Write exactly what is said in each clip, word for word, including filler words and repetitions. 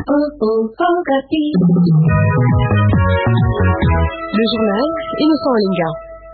Le journal Innocent Olinga.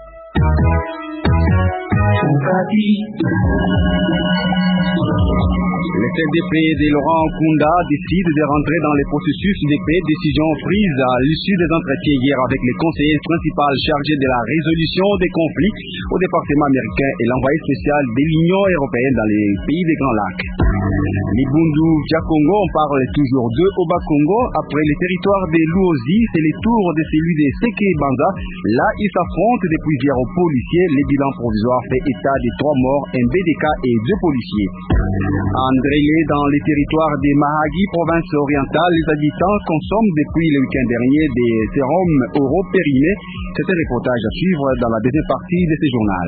Le C N D P de Laurent Nkunda décide de rentrer dans les processus de paix, décision prise à l'issue des entretiens hier avec les conseillers principaux chargés de la résolution des conflits au département américain et l'envoyé spécial de l'Union européenne dans les pays des Grands Lacs. Les Bundu Djakongo, on parle toujours d'eux au Bas-Congo. Après les territoires des Luozi, c'est le tour de celui des Seke Banda. Là, ils s'affrontent depuis hier aux policiers. Les bilans provisoires fait état de trois morts, un B D K et deux policiers. Andrélé, dans les territoires des Mahagi, province orientale, les habitants consomment depuis le week-end dernier des sérums europérimés. C'est un reportage à suivre dans la deuxième partie de ce journal.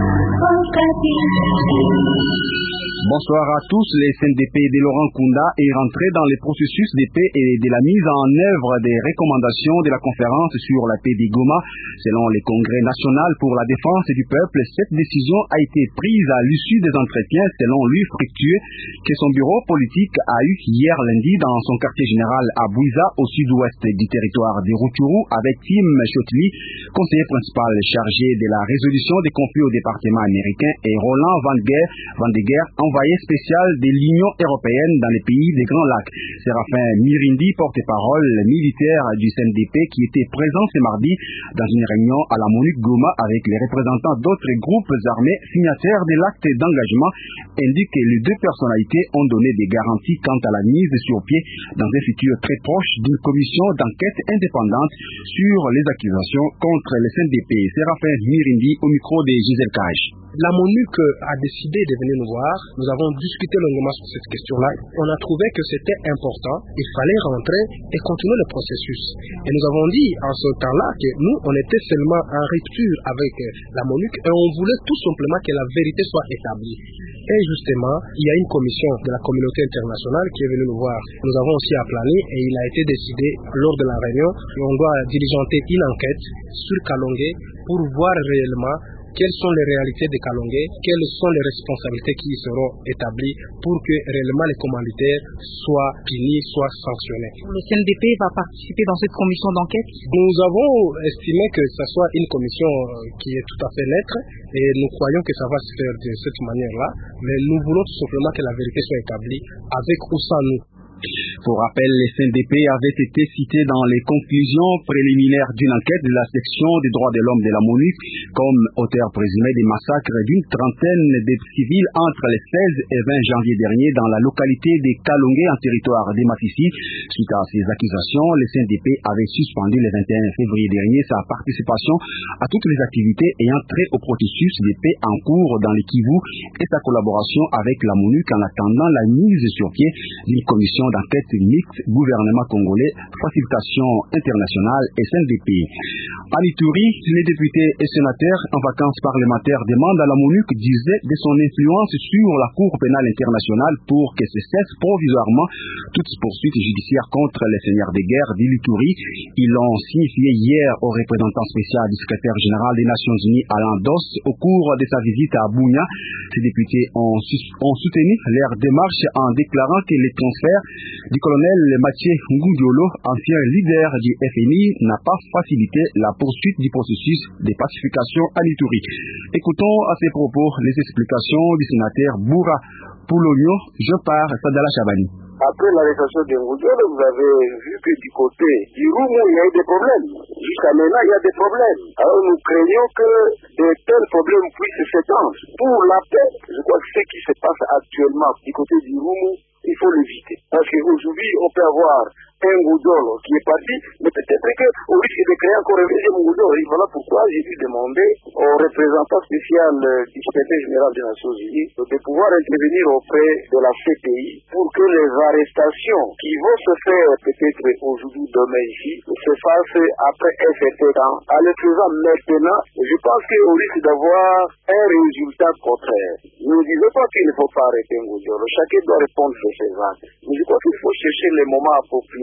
Bonsoir à tous. Le C N D P de Laurent Nkunda est rentré dans les processus de paix et de la mise en œuvre des recommandations de la conférence sur la paix des Goma. Selon le Congrès national pour la défense du peuple, cette décision a été prise à l'issue des entretiens, selon lui, fructueux, que son bureau politique a eu hier lundi dans son quartier général à Bouiza, au sud-ouest du territoire de Rutshuru, avec Tim Chotli, conseiller principal chargé de la résolution des conflits au département américain, et Roland Van de Geer, envoyé spécial de l'Union européenne dans les pays des Grands Lacs. Séraphin Mirindi, porte-parole militaire du C N D P, qui était présent ce mardi dans une réunion à la MONUC Goma avec les représentants d'autres groupes armés signataires de l'acte d'engagement, indique que les deux personnalités ont donné des garanties quant à la mise sur pied dans un futur très proche d'une commission d'enquête indépendante sur les accusations contre le C N D P. Séraphin Mirindi au micro de Gisèle Cage. La MONUC a décidé de venir nous voir. Nous avons discuté longuement sur cette question-là. On a trouvé que c'était important. Il fallait rentrer et continuer le processus. Et nous avons dit en ce temps-là que nous, on était seulement en rupture avec la MONUC et on voulait tout simplement que la vérité soit établie. Et justement, il y a une commission de la communauté internationale qui est venue nous voir. Nous avons aussi appelé et il a été décidé lors de la réunion qu'on doit diligenter une enquête sur Kalongué pour voir réellement quelles sont les réalités de Kalongué, quelles sont les responsabilités qui y seront établies pour que réellement les commanditaires soient punis, soient sanctionnés. Le C N D P va participer dans cette commission d'enquête? Nous avons estimé que ce soit une commission qui est tout à fait neutre et nous croyons que ça va se faire de cette manière-là, mais nous voulons tout simplement que la vérité soit établie avec ou sans nous. Pour rappel, le C N D P avait été cité dans les conclusions préliminaires d'une enquête de la section des droits de l'homme de la MONUC comme auteur présumé des massacres d'une trentaine de civils entre les seize et vingt janvier dernier dans la localité de Kalongué en territoire de Masisi. Suite à ces accusations, le C N D P avait suspendu le vingt et un février dernier sa participation à toutes les activités ayant trait au processus de paix en cours dans le Kivu et sa collaboration avec la MONUC en attendant la mise sur pied d'une commission d'enquête mixte gouvernement congolais, facilitation internationale et C N D P. À Ituri, les députés et sénateurs en vacances parlementaires demandent à la MONUC d'user de son influence sur la Cour pénale internationale pour que se cesse provisoirement toute poursuite judiciaire contre les seigneurs de guerre d'Ituri. Ils l'ont signifié hier au représentant spécial du secrétaire général des Nations Unies Alain Dos au cours de sa visite à Bunia. Ces députés ont, ont soutenu leur démarche en déclarant que les transferts du colonel Mathieu Ngudjolo, ancien leader du F M I, n'a pas facilité la poursuite du processus de pacification à l'Ituri. Écoutons à ces propos les explications du sénateur Boura Poulogno. Je pars Sadala Chabani. Après l'arrestation de Ngudjolo, vous avez vu que du côté du Roumou, il y a eu des problèmes. Jusqu'à maintenant, il y a des problèmes. Alors nous craignons que de tels problèmes puissent s'étendre. Pour la paix, je crois que ce qui se passe actuellement du côté du Roumou, il faut l'éviter. Parce qu'aujourd'hui, on peut avoir un Ngudjolo qui est parti, mais peut-être qu'au risque de créer encore un deuxième Ngudjolo. Et voilà pourquoi j'ai dû demander au représentant spécial du secrétaire général des Nations Unies de pouvoir intervenir auprès de la C P I pour que les arrestations qui vont se faire peut-être aujourd'hui, demain ici, se fassent après un certain temps. En le faisant maintenant, je pense qu'au risque d'avoir un résultat contraire. Ne disons pas qu'il ne faut pas arrêter Ngudjolo. Chacun doit répondre sur ses actes. Mais je crois qu'il faut chercher les moments appropriés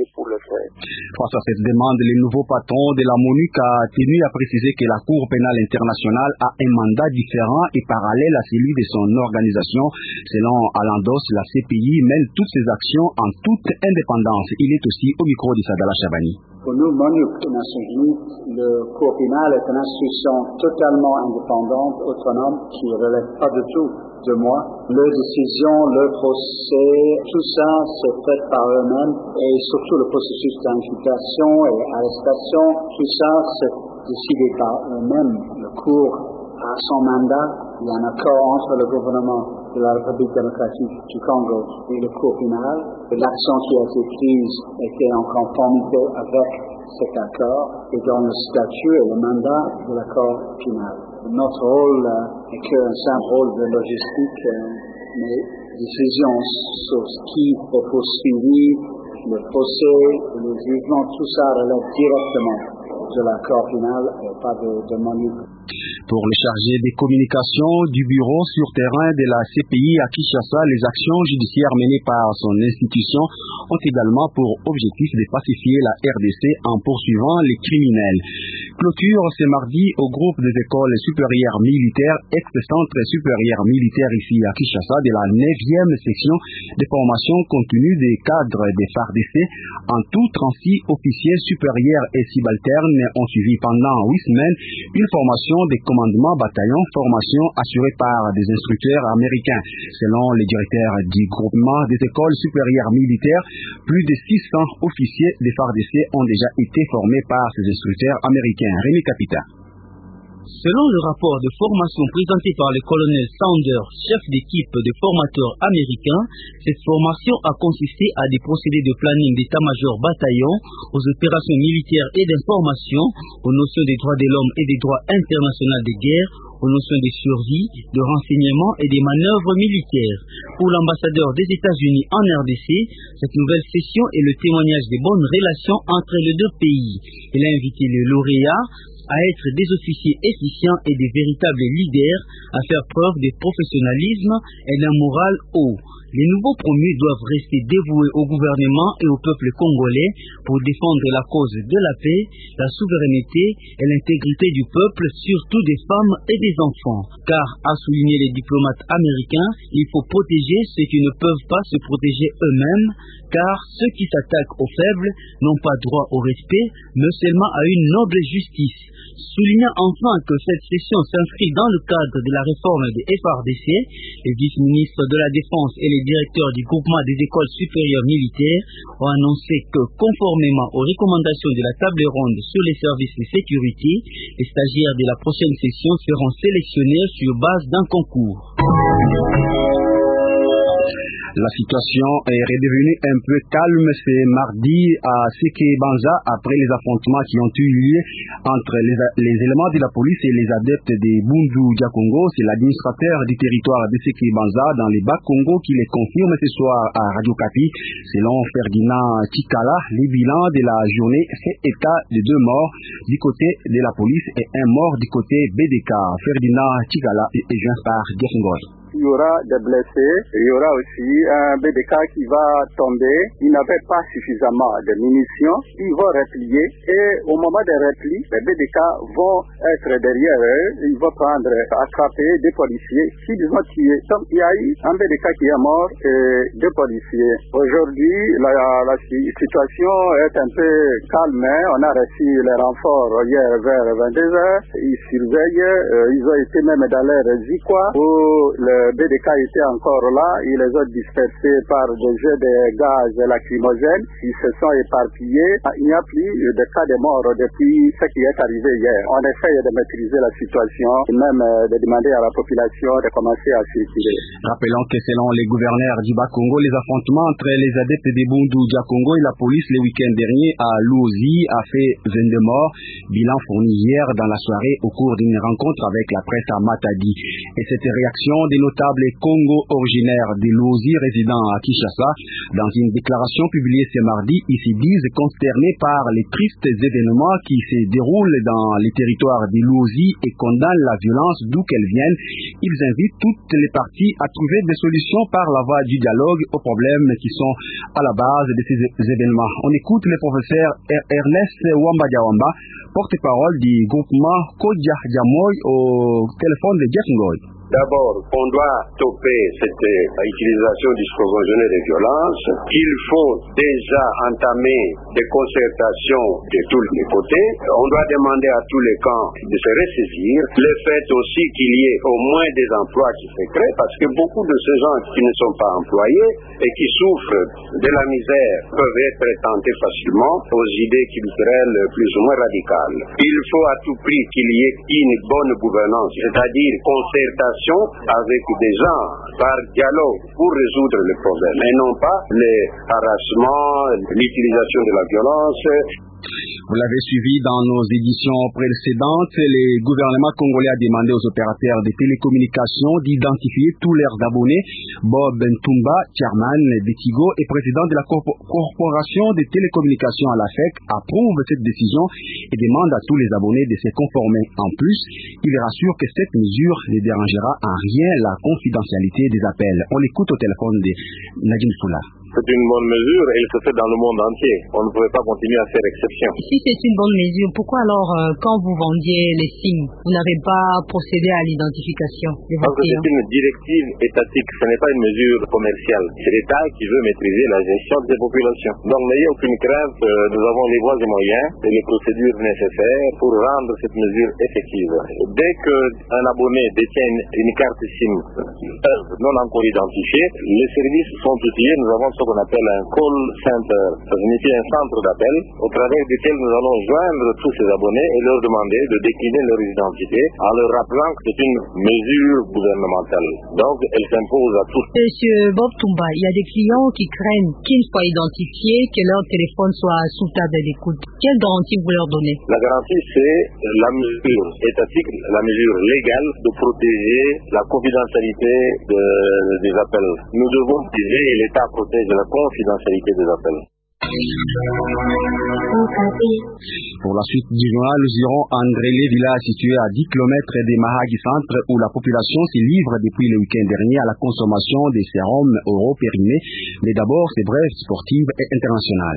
travailler pour le faire. Face à cette demande, le nouveau patron de la MONUC a tenu à préciser que la Cour pénale internationale a un mandat différent et parallèle à celui de son organisation. Selon Alain Dos, la C P I mène toutes ses actions en toute indépendance. Il est aussi au micro de Sadala Chabani. Pour nous, MONUC des Nations Unies, le Cour pénal est une institution totalement indépendante, autonome, qui ne relève pas du tout de moi. Leurs décisions, leurs procès, tout ça, c'est fait par eux-mêmes, et surtout le processus d'inculpation et arrestation, tout ça, c'est décidé par eux-mêmes. Le Cour a son mandat, il y a un accord entre le gouvernement de la République démocratique du Congo et le Cour pénal. L'action qui a été prise était en conformité avec cet accord et dans le statut et le mandat de l'accord pénal. Notre rôle euh, est qu'un simple rôle de logistique, euh, mais décisions sur ce qui est poursuivi, le procès, le jugement, tout ça relève directement de l'accord pénal et pas de, de MONUC. Pour le chargé des communications du bureau sur terrain de la C P I à Kinshasa, les actions judiciaires menées par son institution ont également pour objectif de pacifier la R D C en poursuivant les criminels. Clôture ce mardi au groupe des écoles supérieures militaires, ex-centre supérieur militaire ici à Kinshasa, de la neuvième section de formation continue des cadres des F A R D C. En tout, trente-six officiers supérieurs et subalternes ont suivi pendant huit semaines une formation des commandements bataillon, formation assurée par des instructeurs américains. Selon le directeur du groupement des écoles supérieures militaires, plus de six cents officiers des F A R D C ont déjà été formés par ces instructeurs américains. Rémi Capita. Selon le rapport de formation présenté par le colonel Sanders, chef d'équipe de formateurs américains, cette formation a consisté à des procédés de planning d'état-major bataillon, aux opérations militaires et d'information, aux notions des droits de l'homme et des droits internationaux de guerre, aux notions de survie, de renseignement et des manœuvres militaires. Pour l'ambassadeur des États-Unis en R D C, cette nouvelle session est le témoignage des bonnes relations entre les deux pays. Il a invité les lauréats à être des officiers efficients et des véritables leaders, à faire preuve de professionnalisme et d'un moral haut. Les nouveaux promus doivent rester dévoués au gouvernement et au peuple congolais pour défendre la cause de la paix, la souveraineté et l'intégrité du peuple, surtout des femmes et des enfants. Car, a souligné les diplomates américains, il faut protéger ceux qui ne peuvent pas se protéger eux-mêmes, car ceux qui s'attaquent aux faibles n'ont pas droit au respect, mais seulement à une noble justice. Soulignant enfin que cette session s'inscrit dans le cadre de la réforme des F A R D C, les vice-ministres de la Défense et les directeurs du groupement des écoles supérieures militaires ont annoncé que, conformément aux recommandations de la table ronde sur les services de sécurité, les stagiaires de la prochaine session seront sélectionnés sur base d'un concours. La situation est redevenue un peu calme ce mardi à Sekebanza après les affrontements qui ont eu lieu entre les, les éléments de la police et les adeptes des Bundu Diakongo. C'est l'administrateur du territoire de Sekebanza dans les Bas-Congo qui les confirme ce soir à Radio Kapi. Selon Ferdinand Chikala, les bilans de la journée fait état de deux morts du côté de la police et un mort du côté B D K. Ferdinand Chikala est joint par Diakongo. Il y aura des blessés, il y aura aussi un B D K qui va tomber. Il n'avait pas suffisamment de munitions, ils vont replier et au moment des replis, les B D K vont être derrière eux, ils vont prendre, attraper des policiers qui les ont tués. Donc il y a eu un B D K qui est mort et deux policiers. Aujourd'hui, la, la situation est un peu calme. On a reçu les renforts hier vers vingt-deux heures. Ils surveillent, euh, ils ont été même dans leur Zikwa où le B D K était encore là, ils les ont dispersés par des jets de gaz lacrymogènes, ils se sont éparpillés. Il n'y a plus de cas de mort depuis ce qui est arrivé hier. On essaye de maîtriser la situation et même de demander à la population de commencer à circuler. Rappelons que selon les gouverneurs du Bas-Congo, les affrontements entre les adeptes des Bundu Diakongo et la police le week-end dernier à Luozi a fait vingt-deux morts, bilan fourni hier dans la soirée au cours d'une rencontre avec la presse à Matadi. Et cette réaction des notables véritable Congo originaire de Luozi résidant à Kinshasa. Dans une déclaration publiée ce mardi, ils se disent consternés par les tristes événements qui se déroulent dans les territoires de Luozi et condamnent la violence d'où qu'elle vienne. Ils invitent toutes les parties à trouver des solutions par la voie du dialogue aux problèmes qui sont à la base de ces événements. On écoute le professeur Ernest Wamba Diawamba, porte-parole du groupement Kodja Diamoy au téléphone de Jeff Ngoy. D'abord, on doit stopper cette utilisation disproportionnée de violence. Il faut déjà entamer des concertations de tous les côtés. On doit demander à tous les camps de se ressaisir. Le fait aussi qu'il y ait au moins des emplois qui se créent, parce que beaucoup de ces gens qui ne sont pas employés et qui souffrent de la misère peuvent être tentés facilement aux idées culturelles plus ou moins radicales. Il faut à tout prix qu'il y ait une bonne gouvernance, c'est-à-dire concertation avec des gens par dialogue pour résoudre les problèmes et non pas les harcèlements, l'utilisation de la violence. Vous l'avez suivi dans nos éditions précédentes, le gouvernement congolais a demandé aux opérateurs de télécommunications d'identifier tous leurs abonnés. Bob Ntumba, chairman de Tigo et président de la corp- corporation de télécommunications à la F E C, approuve cette décision et demande à tous les abonnés de se conformer. En plus, il rassure que cette mesure ne dérangera en rien la confidentialité des appels. On l'écoute au téléphone de Nadine Foula. C'est une bonne mesure et elle se fait dans le monde entier. On ne pouvait pas continuer à faire exception. Si c'est une bonne mesure, pourquoi alors, euh, quand vous vendiez les signes, vous n'avez pas procédé à l'identification de vos Parce que clients? c'est une directive étatique, ce n'est pas une mesure commerciale. C'est l'État qui veut maîtriser la gestion des populations. Donc n'ayez aucune crainte, euh, nous avons les voies et moyens et les procédures nécessaires pour rendre cette mesure effective. Dès qu'un abonné détient une, une carte SIM non encore identifiée, les services sont outillés. Nous avons ce qu'on appelle un call center, ça signifie un centre d'appel au travers duquel nous allons joindre tous ces abonnés et leur demander de décliner leur identité en leur rappelant que c'est une mesure gouvernementale. Donc elle s'impose à tous. Monsieur Bob Tumba, il y a des clients qui craignent qu'ils soient identifiés, que leur téléphone soit sous table d'écoute. Quelle garantie vous leur donnez? La garantie, c'est la mesure étatique, la mesure légale de protéger la confidentialité de, des appels. Nous devons protéger et l'État protège la confidentialité des appels. Pour la suite du journal, nous irons à Ndrélé, village situé à dix kilomètres des Mahagi Centre, où la population s'y livre depuis le week-end dernier à la consommation des sérums oraux périmés. Mais d'abord, ces brèves sportives et internationales.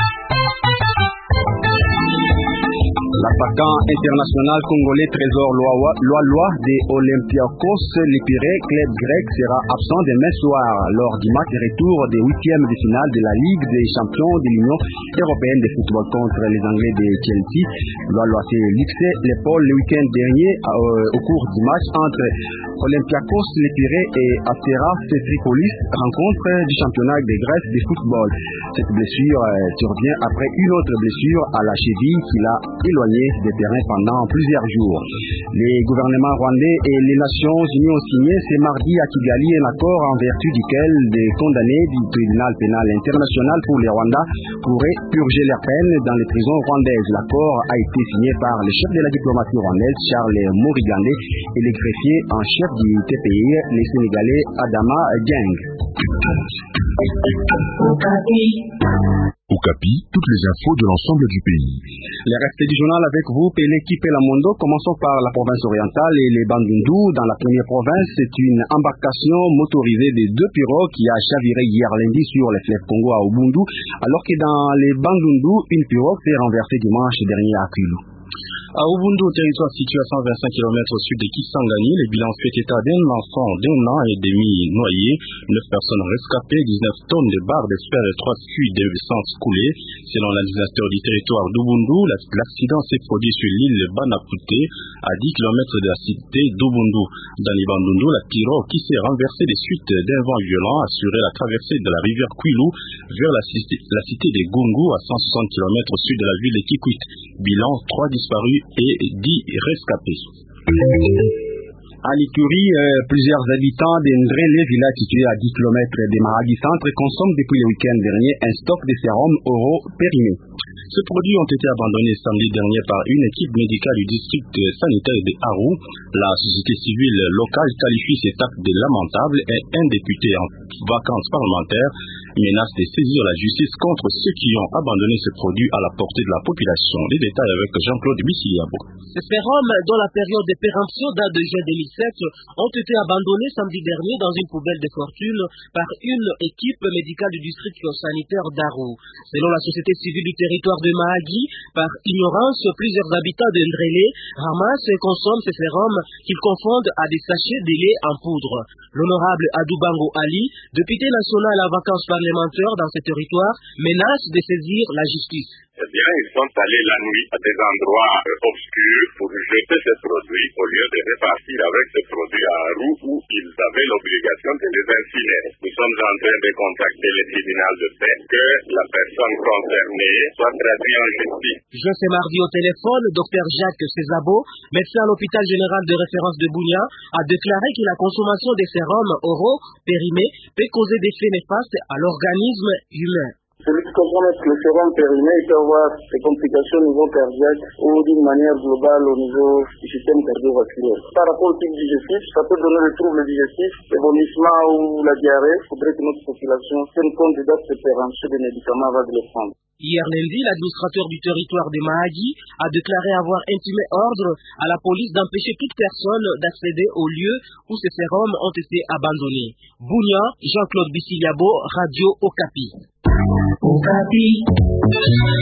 L'attaquant international congolais Trésor Loa de Olympiakos Lépiré, club grec, sera absent demain soir lors du match de retour des huitièmes de finale de la Ligue des champions de l'Union européenne de football contre les Anglais de Chelsea. Loa s'est luxé l'épaule le week-end dernier euh, au cours du match entre Olympiakos Lépiré et Asteras Tripolis, rencontre du championnat de Grèce de football. Cette blessure euh, survient après une autre blessure à la cheville qui l'a éloigné des terrains pendant plusieurs jours. Les gouvernements rwandais et les Nations Unies ont signé ce mardi à Kigali un accord en vertu duquel des condamnés du tribunal pénal international pour les Rwandais pourraient purger leur peine dans les prisons rwandaises. L'accord a été signé par le chef de la diplomatie rwandaise, Charles Morigande, et le greffier en chef du T P I, les Sénégalais Adama Dieng. Okapi, toutes les infos de l'ensemble du pays. Les restes du journal avec vous, Pelé Kipelamondo. Commençons par la province orientale et les Bandundu. Dans la première province, c'est une embarcation motorisée de deux pirogues qui a chaviré hier lundi sur le fleuve Congo à Ubundu, alors que dans les Bandundu, une pirogue s'est renversée dimanche dernier à Kwilu. À Ubundu, territoire situé à cent vingt-cinq kilomètres au sud de Kisangani, les bilans fait état d'un enfant d'un an et demi noyé, neuf personnes rescapées, dix-neuf tonnes de barres d'esper et trois puits d'essence coulées. Selon l'administrateur du territoire d'Ubundu, l'accident s'est produit sur l'île Banapouté, à dix kilomètres de la cité d'Ubundu. Dans les Bandundu, la pirogue qui s'est renversée des suites d'un vent violent assurait la traversée de la rivière Kwilu vers la cité, la cité de Gungu à cent soixante kilomètres au sud de la ville de Kikwit. Bilan, trois disparus et dix rescapés. À l'Ituri, euh, plusieurs habitants d'Ndrélé, village situé à dix kilomètres des Mahagi Centre, consomment depuis le week-end dernier un stock de sérums oraux périmés. Ces produits ont été abandonnés samedi dernier par une équipe médicale du district sanitaire de Aru. La société civile locale qualifie cet acte de lamentable et un député en vacances parlementaires menace de saisir la justice contre ceux qui ont abandonné ces produits à la portée de la population. Les détails avec Jean-Claude Bissiliabo. Ces sérums, dont la période de péremption date de juin deux mille sept, ont été abandonnés samedi dernier dans une poubelle de fortune par une équipe médicale du district sanitaire d'Aru. Selon la société civile du territoire de Mahagi, par ignorance, plusieurs habitants de Ndrélé ramassent et consomment ces sérums qu'ils confondent à des sachets de lait en poudre. L'honorable Adoubango Ali, député national à vacances parlementaires dans ce territoire, menace de saisir la justice. Eh bien, ils sont allés la nuit à des endroits euh, obscurs pour jeter ces produits au lieu de repartir avec ces produits à Aru où ils avaient l'obligation de les incinérer. Nous sommes en train de contacter le tribunal de paix que la personne concernée soit traduite en justice. Je sais mardi au téléphone, docteur Jacques Césabo, médecin à l'hôpital général de référence de Bunia, a déclaré que la consommation des sérums oraux périmés peut causer des effets néfastes à l'organisme humain. Celui qui consomme le sérum périmé, il peut avoir des complications au niveau cardiaque ou d'une manière globale au niveau du système cardiovasculaire. Par rapport au type digestif, ça peut donner des troubles digestifs, des vomissements ou la diarrhée. Il faudrait que notre population tienne compte des dates de péremption des médicaments avant de les prendre. Hier lundi, l'administrateur du territoire de Mahagi a déclaré avoir intimé ordre à la police d'empêcher toute personne d'accéder au lieu où ces sérums ont été abandonnés. Bunia, Jean-Claude Bissiliabo, Radio Okapi. Okapi.